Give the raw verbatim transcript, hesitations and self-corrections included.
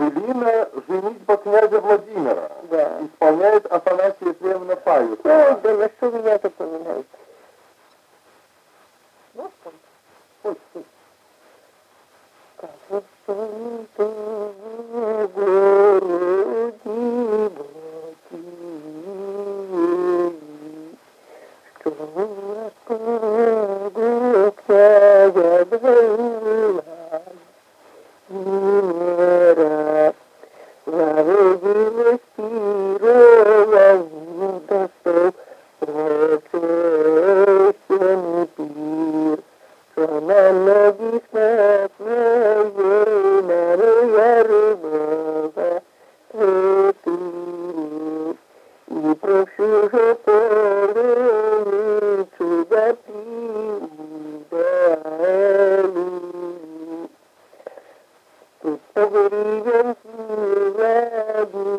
Былина «Женитьба князя Владимира». Да. Исполняет Афанасия Ефремовна Павел. Ой, да на что вы меня запоминаете? Ну, пусть, пусть. Как в том городе Владимире, что на кругу князя была Венера, воорудилась Кирова, достал процессионный пир, что на многих князей на рыбова четыре, и про всю же поленицу запили. Тут по гривенке ради